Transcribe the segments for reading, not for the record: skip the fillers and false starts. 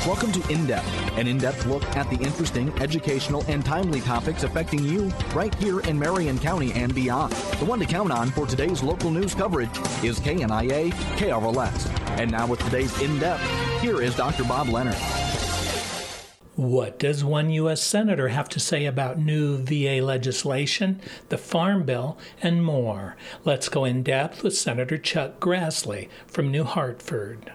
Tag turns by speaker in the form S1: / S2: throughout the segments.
S1: Welcome to In Depth, an in-depth look at the interesting, educational, and timely topics affecting you right here in Marion County and beyond. The one to count on for today's local news coverage is KNIA KRLS. And now with today's In Depth, here is Dr. Bob Leonard.
S2: What does one U.S. Senator have to say about new VA legislation, the Farm Bill, and more? Let's go in depth with Senator Chuck Grassley from New Hartford.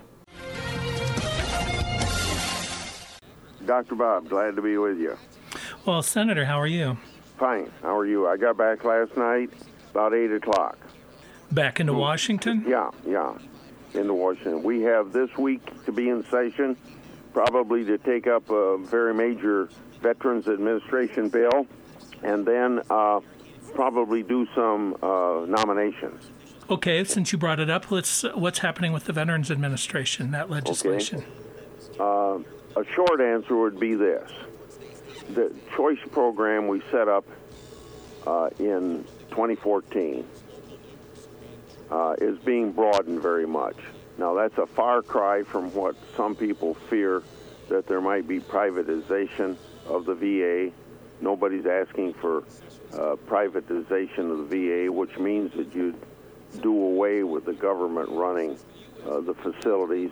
S3: Dr. Bob, glad to be with you.
S2: Well, Senator, how are you?
S3: Fine. How are you? I got back last night about 8 o'clock.
S2: Back into Washington?
S3: Yeah, into Washington. We have this week to be in session, probably to take up a very major Veterans Administration bill, and then probably do some nominations.
S2: Okay, since you brought it up, what's happening with the Veterans Administration, that legislation?
S3: Okay. A short answer would be this. The choice program we set up in 2014 is being broadened very much. Now, that's a far cry from what some people fear, that there might be privatization of the VA. Nobody's asking for privatization of the VA, which means that you'd do away with the government running the facilities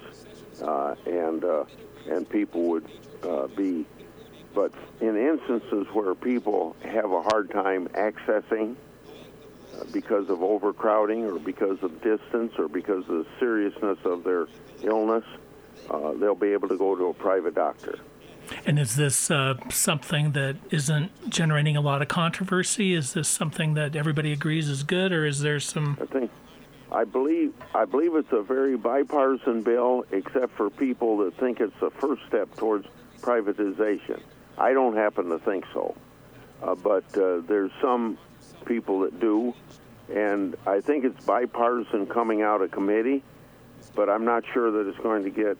S3: and people would be. But in instances where people have a hard time accessing because of overcrowding or because of distance or because of the seriousness of their illness, they'll be able to go to a private doctor.
S2: And is this something that isn't generating a lot of controversy? Is this something that everybody agrees is good, or is there some...
S3: I believe it's a very bipartisan bill, except for people that think it's the first step towards privatization. I don't happen to think so, but there's some people that do, and I think it's bipartisan coming out of committee, but I'm not sure that it's going to get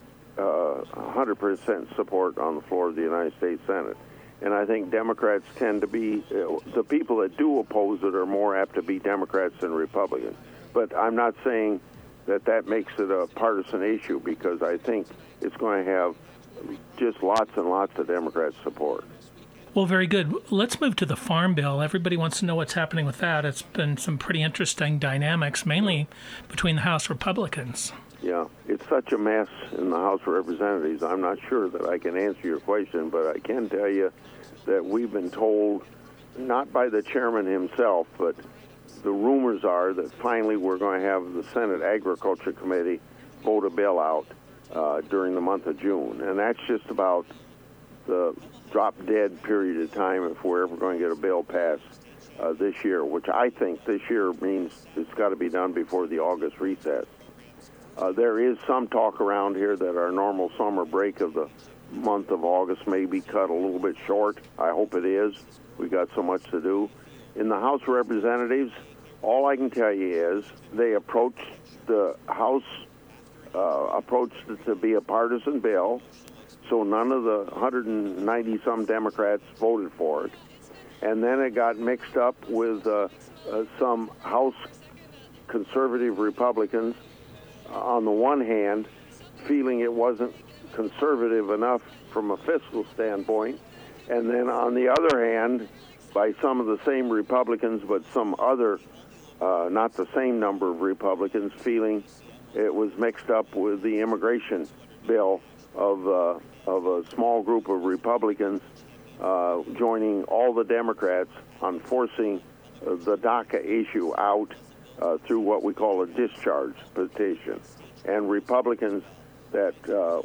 S3: 100% support on the floor of the United States Senate. And I think Democrats tend to be, the people that do oppose it are more apt to be Democrats than Republicans. But I'm not saying that makes it a partisan issue, because I think it's going to have just lots and lots of Democrat support.
S2: Well, very good. Let's move to the Farm Bill. Everybody wants to know what's happening with that. It's been some pretty interesting dynamics, mainly between the House Republicans.
S3: Yeah, it's such a mess in the House of Representatives. I'm not sure that I can answer your question, but I can tell you that we've been told, not by the chairman himself, but the rumors are that finally we're going to have the Senate Agriculture Committee vote a bill out during the month of June. And that's just about the drop-dead period of time if we're ever going to get a bill passed this year, which I think this year means it's got to be done before the August recess. There is some talk around here that our normal summer break of the month of August may be cut a little bit short. I hope it is. We've got so much to do. In the House of Representatives, all I can tell you is they approached the House, approached it to be a partisan bill, so none of the 190-some Democrats voted for it. And then it got mixed up with some House conservative Republicans, on the one hand, feeling it wasn't conservative enough from a fiscal standpoint, and then on the other hand, by some of the same Republicans, but some other, not the same number of Republicans, feeling it was mixed up with the immigration bill of a small group of Republicans joining all the Democrats on forcing the DACA issue out through what we call a discharge petition. And Republicans that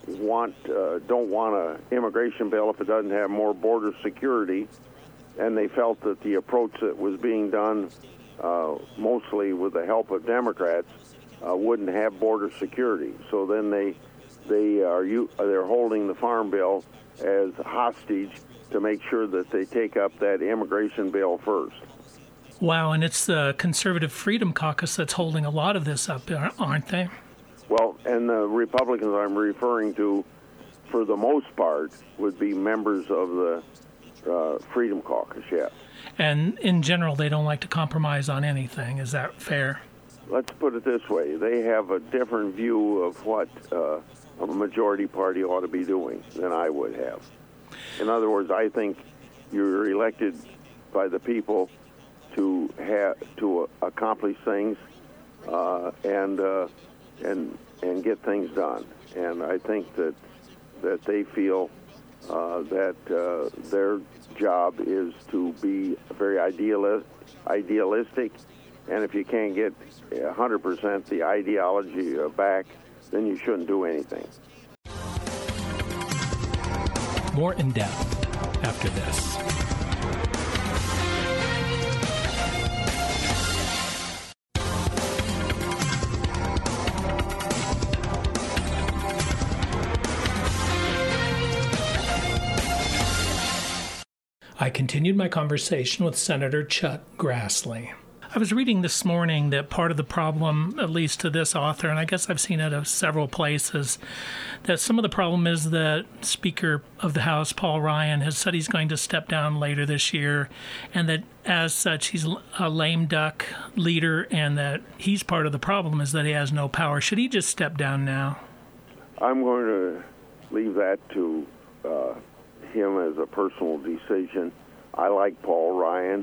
S3: don't want an immigration bill if it doesn't have more border security, and they felt that the approach that was being done mostly with the help of Democrats wouldn't have border security. So then they're holding the Farm Bill as hostage to make sure that they take up that immigration bill first.
S2: Wow, and it's the Conservative Freedom Caucus that's holding a lot of this up, aren't they?
S3: Well, and the Republicans I'm referring to, for the most part, would be members of the Freedom Caucus, yes.
S2: And in general, they don't like to compromise on anything. Is that fair?
S3: let's put it this way. They have a different view of what a majority party ought to be doing than I would have. In other words, I think you're elected by the people to accomplish things and get things done. And I think that they feel that their job is to be very idealistic, and if you can't get 100% the ideology back, then you shouldn't do anything.
S2: More in depth after this. I continued my conversation with Senator Chuck Grassley. I was reading this morning that part of the problem, at least to this author, and I guess I've seen it at several places, that some of the problem is that Speaker of the House, Paul Ryan, has said he's going to step down later this year, and that as such he's a lame duck leader, and that he's part of the problem is that he has no power. Should he just step down now?
S3: I'm going to leave that to him as a personal decision. I like Paul Ryan.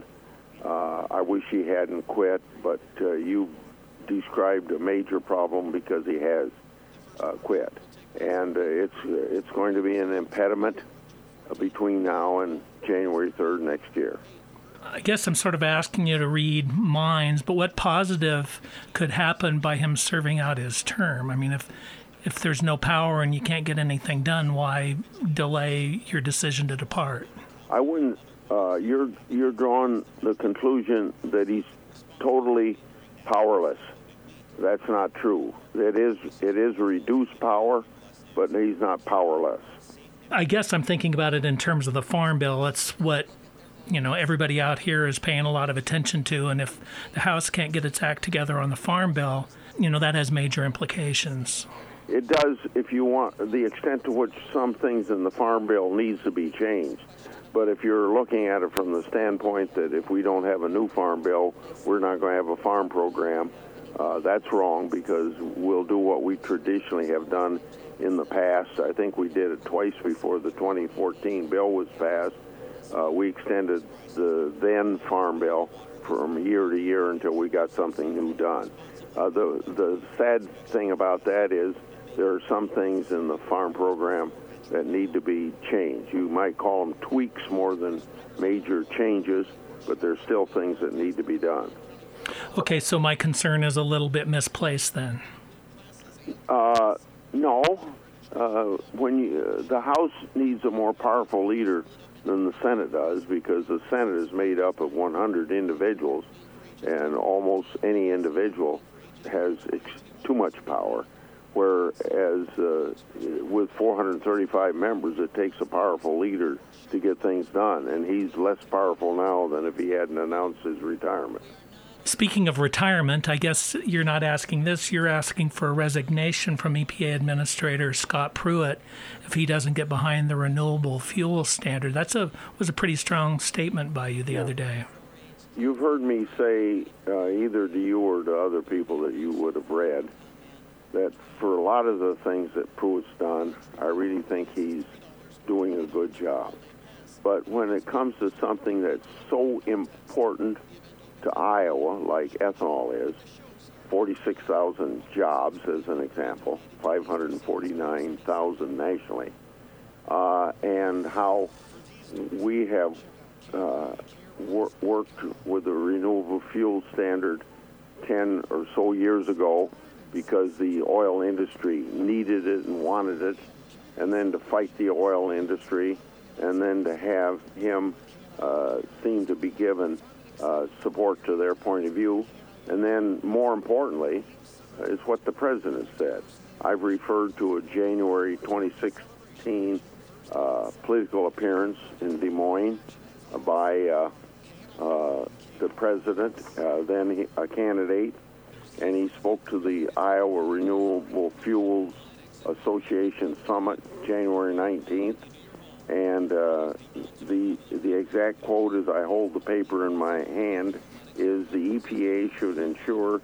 S3: I wish he hadn't quit, but you described a major problem because he has quit. And it's going to be an impediment between now and January 3rd next year.
S2: I guess I'm sort of asking you to read minds, but what positive could happen by him serving out his term? I mean, if there's no power and you can't get anything done, why delay your decision to depart?
S3: I wouldn't. You're drawing the conclusion that he's totally powerless. That's not true. It is reduced power, but he's not powerless.
S2: I guess I'm thinking about it in terms of the Farm Bill. That's what everybody out here is paying a lot of attention to, and if the House can't get its act together on the Farm Bill, that has major implications. It
S3: does if you want the extent to which some things in the Farm Bill needs to be changed. But if you're looking at it from the standpoint that if we don't have a new Farm Bill, we're not going to have a farm program, that's wrong, because we'll do what we traditionally have done in the past. I think we did it twice before the 2014 bill was passed. We extended the then Farm Bill from year to year until we got something new done. The sad thing about that is there are some things in the farm program that need to be changed. You might call them tweaks more than major changes, but there's still things that need to be done.
S2: Okay, so my concern is a little bit misplaced then.
S3: No. The House needs a more powerful leader than the Senate does, because the Senate is made up of 100 individuals, and almost any individual has too much power. Whereas with 435 members, it takes a powerful leader to get things done, and he's less powerful now than if he hadn't announced his retirement.
S2: Speaking of retirement, I guess you're not asking this, you're asking for a resignation from EPA Administrator Scott Pruitt if he doesn't get behind the renewable fuel standard. That was a pretty strong statement by you the other day.
S3: You've heard me say, either to you or to other people that you would have read, that for a lot of the things that Pruitt's done, I really think he's doing a good job. But when it comes to something that's so important to Iowa, like ethanol is, 46,000 jobs as an example, 549,000 nationally, and how we have worked with the renewable fuel standard 10 or so years ago because the oil industry needed it and wanted it, and then to fight the oil industry, and then to have him seem to be given support to their point of view. And then, more importantly, is what the president said. I've referred to a January 2016 political appearance in Des Moines by the president, then a candidate, and he spoke to the Iowa Renewable Fuels Association Summit January 19th, and the exact quote, as I hold the paper in my hand, is the EPA should ensure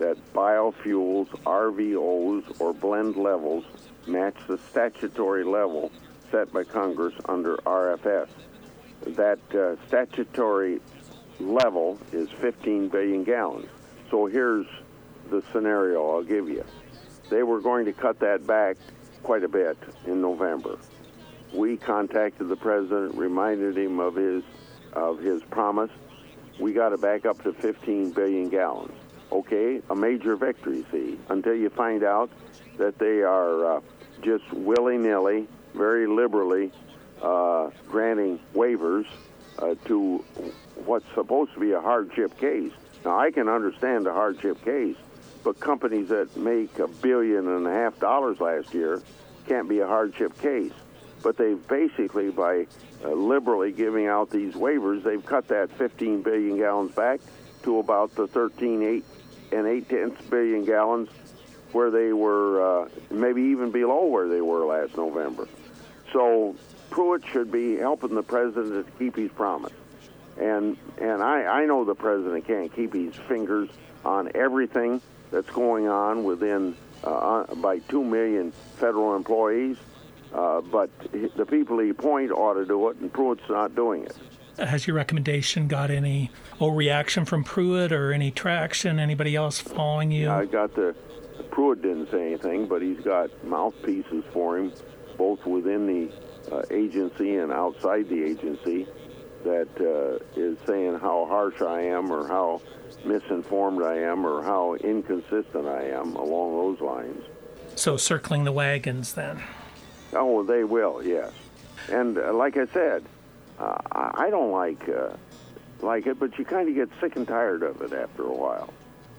S3: that biofuels, RVOs, or blend levels match the statutory level set by Congress under RFS. That statutory level is 15 billion gallons. So here's the scenario I'll give you. They were going to cut that back quite a bit in November. We contacted the president, reminded him of his promise. We got it back up to 15 billion gallons. Okay, a major victory, see, until you find out that they are just willy-nilly, very liberally granting waivers to what's supposed to be a hardship case. Now, I can understand a hardship case, but companies that make $1.5 billion last year can't be a hardship case. But they've basically, by liberally giving out these waivers, they've cut that 15 billion gallons back to about the 13.8 billion gallons where they were, maybe even below where they were last November. So Pruitt should be helping the president to keep his promise. And I know the president can't keep his fingers on everything that's going on within by 2 million federal employees, but the people he appoint ought to do it, and Pruitt's not doing it.
S2: Has your recommendation got any reaction from Pruitt or any traction? Anybody else following you?
S3: I got Pruitt didn't say anything, but he's got mouthpieces for him, both within the agency and outside the agency, that is saying how harsh I am or how misinformed I am or how inconsistent I am along those lines.
S2: So circling the wagons then?
S3: Oh, they will, yes. And like I said, I don't like it, but you kind of get sick and tired of it after a while.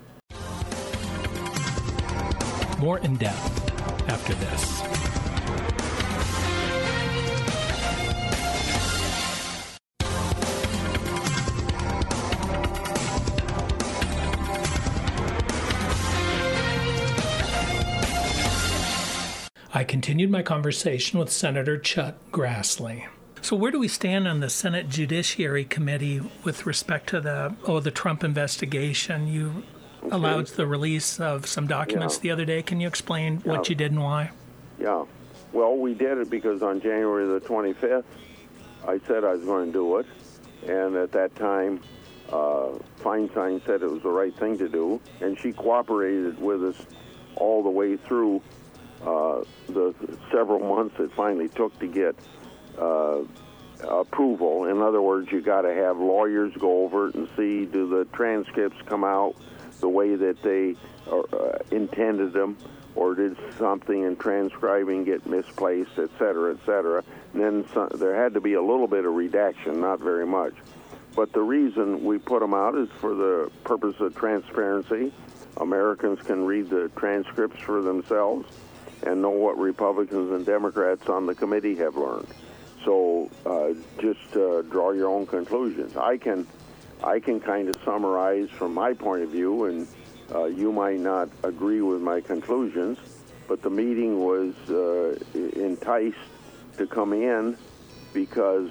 S2: More in depth after this. I continued my conversation with Senator Chuck Grassley. So where do we stand on the Senate Judiciary Committee with respect to the Trump investigation? You allowed the release of some documents the other day. Can you explain what you did and why?
S3: Yeah. Well, we did it because on January the 25th, I said I was going to do it. And at that time, Feinstein said it was the right thing to do. And she cooperated with us all the way through the several months it finally took to get approval. In other words, you got to have lawyers go over it and see, do the transcripts come out the way that they intended them, or did something in transcribing get misplaced, et cetera, et cetera. And then there had to be a little bit of redaction, not very much. But the reason we put them out is for the purpose of transparency. Americans can read the transcripts for themselves and know what Republicans and Democrats on the committee have learned. So just draw your own conclusions. I can kind of summarize from my point of view, and you might not agree with my conclusions, but the meeting was enticed to come in because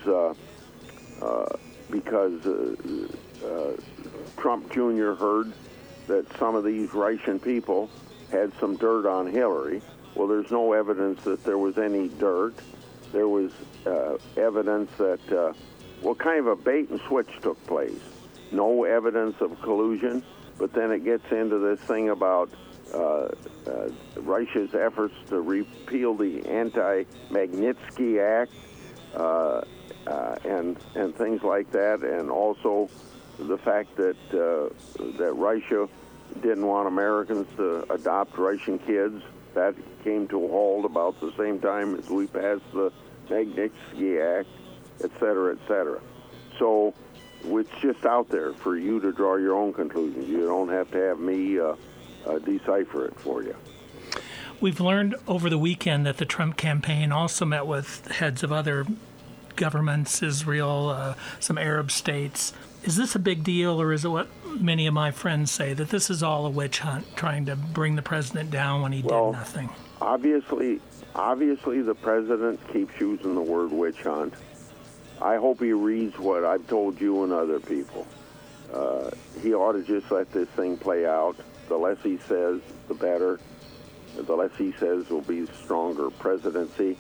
S3: Trump Jr. heard that some of these Russian people had some dirt on Hillary. Well, there's no evidence that there was any dirt. There was evidence that, kind of a bait and switch took place. No evidence of collusion, but then it gets into this thing about Russia's efforts to repeal the Anti-Magnitsky Act and things like that, and also the fact that that Russia didn't want Americans to adopt Russian kids. That came to a halt about the same time as we passed the Magnitsky Act, et cetera, et cetera. So it's just out there for you to draw your own conclusions. You don't have to have me decipher it for you.
S2: We've learned over the weekend that the Trump campaign also met with heads of other governments, Israel, some Arab states. Is this a big deal, or is it what many of my friends say, that this is all a witch hunt, trying to bring the president down when he did nothing?
S3: Obviously, the president keeps using the word witch hunt. I hope he reads what I've told you and other people. He ought to just let this thing play out. The less he says, the better. The less he says will be stronger presidency.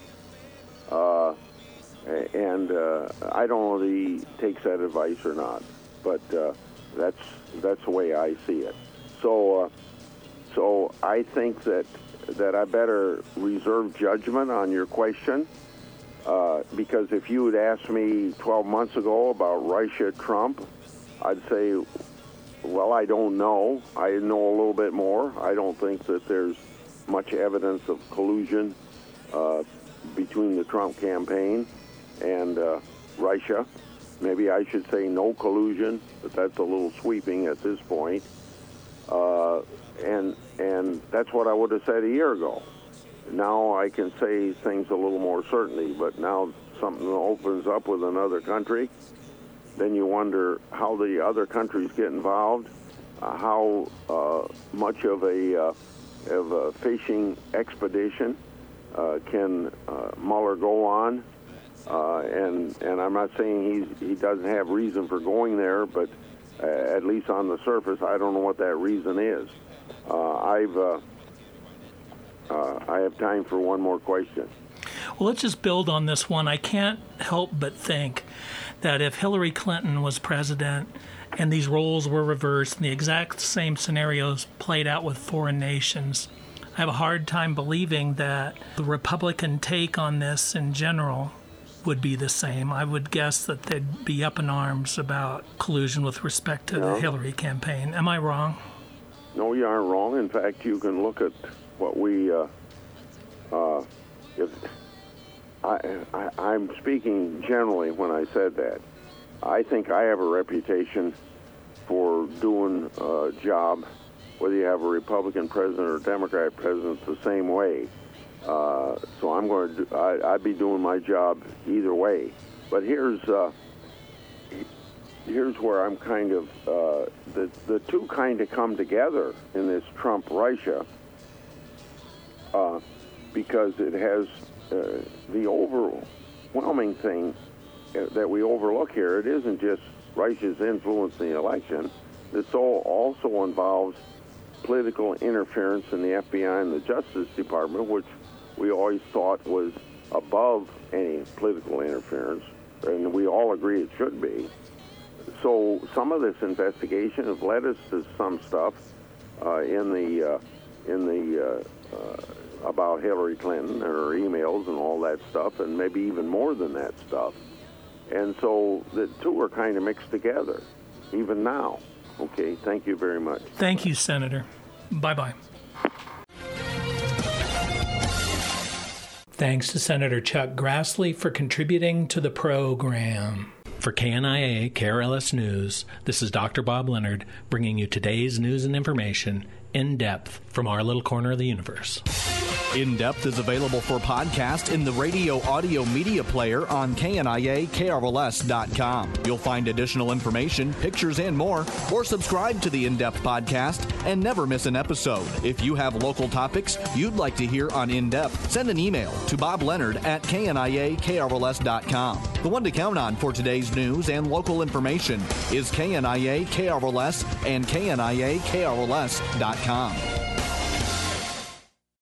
S3: And I don't know if he takes that advice or not, but that's the way I see it. So I think that I better reserve judgment on your question, because if you had asked me 12 months ago about Russia-Trump, I'd say, well, I don't know. I know a little bit more. I don't think that there's much evidence of collusion between the Trump campaign and Russia. Maybe I should say no collusion, but that's a little sweeping at this point. And that's what I would have said a year ago. Now I can say things a little more certainly, but now something opens up with another country, then you wonder how the other countries get involved, how much of a fishing expedition can Mueller go on, and I'm not saying he doesn't have reason for going there, but at least on the surface, I don't know what that reason is. I have time for one more question.
S2: Well, let's just build on this one. I can't help but think that if Hillary Clinton was president and these roles were reversed and the exact same scenarios played out with foreign nations, I have a hard time believing that the Republican take on this in general would be the same. I would guess that they'd be up in arms about collusion with respect to the Hillary campaign. Am I wrong?
S3: No, you aren't wrong. In fact, you can look at what I'm speaking generally when I said that. I think I have a reputation for doing a job, whether you have a Republican president or a Democrat president, the same way. So I'm going to I'd be doing my job either way. But here's where I'm kind of the two kind of come together in this Trump-Russia, because it has the overwhelming thing that we overlook here. It isn't just Russia's influence in the election. This also involves political interference in the FBI and the Justice Department, which we always thought was above any political interference, and we all agree it should be. So some of this investigation has led us to some stuff about Hillary Clinton and her emails and all that stuff, and maybe even more than that stuff. And so the two are kind of mixed together, even now. Okay, thank you very much.
S2: Thank you, Senator. Bye-bye. Thanks to Senator Chuck Grassley for contributing to the program. For KNIA KRLS News, this is Dr. Bob Leonard bringing you today's news and information in depth from our little corner of the universe.
S1: In Depth is available for podcast in the radio audio media player on KNIA-KRLS.com. You'll find additional information, pictures, and more, or subscribe to the In Depth podcast and never miss an episode. If you have local topics you'd like to hear on In Depth, send an email to bobleonard@KNIA-KRLS.com. The one to count on for today's news and local information is KNIA-KRLS and KNIA-KRLS.com.